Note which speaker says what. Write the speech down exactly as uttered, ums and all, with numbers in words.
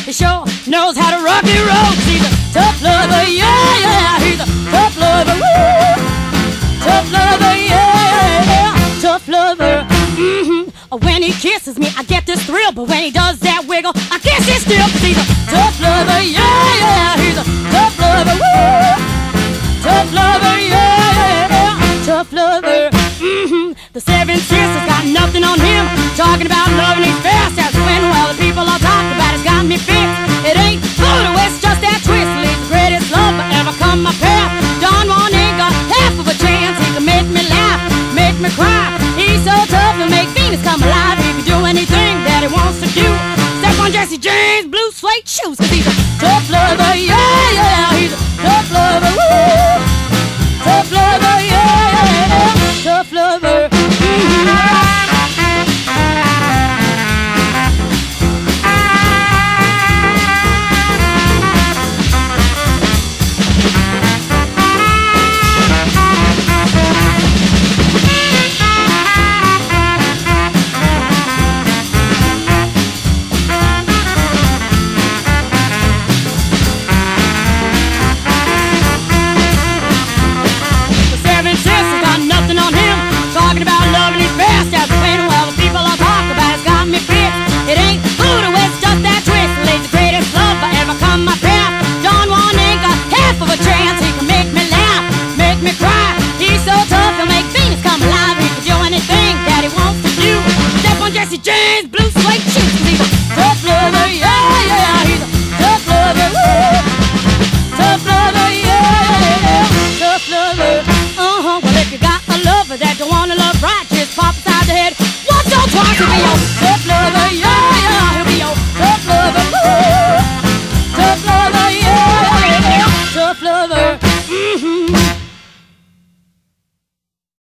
Speaker 1: He sure knows how to rock and roll. He's a tough lover, yeah, yeah. He's a tough lover, woo. Tough lover, yeah. Tough lover, mm-hmm. When he kisses me, I get this thrill. But when he does that wiggle, I can't sit still. Cause he's a tough lover, yeah, yeah. He's a tough lover, woo. Tough lover, yeah. Tough lover, mm-hmm. The seven sisters got nothing on him. Talking about loving his fast as when, well, the people all talk about it's got me fixed. It ain't voodoo, it's just that twist. He's the greatest love that ever come my path. Don Juan ain't got half of a chance. He can make me laugh, make me cry. He's so tough to make Venus come alive. He can do anything that he wants to do. Step on Jesse James' blue suede shoes. Cause he's a tough lover, yeah, yeah. He's a tough lover, woo. Tough lover, yeah. Tough lover, mm-hmm. Jesse James, blue suede shoes. He's a tough lover, yeah, yeah. He's a tough lover, woo. Tough lover, yeah. Tough lover, uh-huh. Well, if you got a lover that don't wanna love right, just pop aside the head once or twice. He'll be your tough lover, yeah, yeah. He'll be your tough lover, woo. Tough lover, yeah. Tough lover, mm-hmm.